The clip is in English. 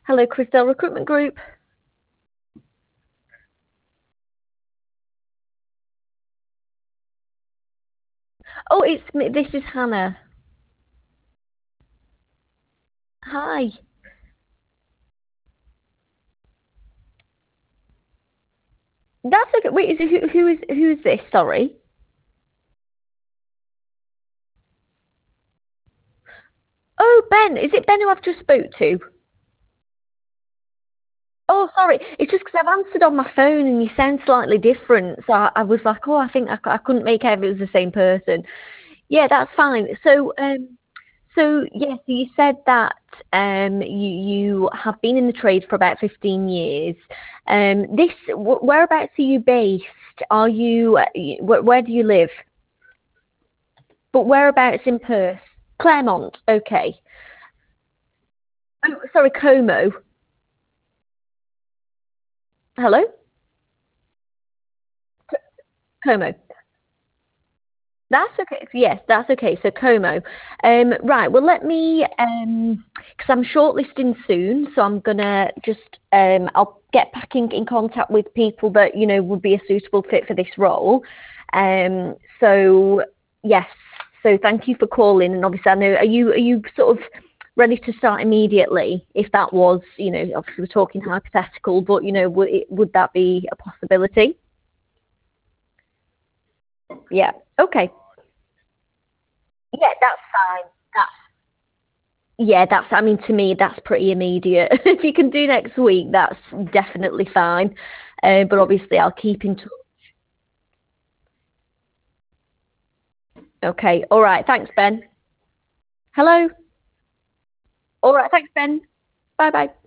Hello, Christelle Recruitment Group. Oh, it's me. This is Hannah. Hi. That's okay. Wait, is it, who is this? Sorry. Oh, Ben. Is it Ben who I've just spoke to? Oh, sorry. It's just because I've answered on my phone and you sound slightly different. So I was like, oh, I think I couldn't make out if it was the same person. Yeah, that's fine. So yes, you said that you have been in the trade for about 15 years. Whereabouts are you based? Are you where do you live? But whereabouts in Perth? Claremont. Okay. Oh, sorry, Como. Hello? Como. That's okay. Yes, that's okay. So Como. Right. Well, let me, because I'm shortlisting soon, so I'm gonna just, I'll get back in contact with people that would be a suitable fit for this role. So yes. So thank you for calling, and obviously I know, are you sort of ready to start immediately? If that was, obviously we're talking hypothetical, but would that be a possibility? Yeah. Okay. Yeah, that's fine. Yeah, I mean, to me, that's pretty immediate. If you can do next week, that's definitely fine. But obviously, I'll keep in touch. Okay. All right. Thanks, Ben. Hello. All right. Thanks, Ben. Bye bye.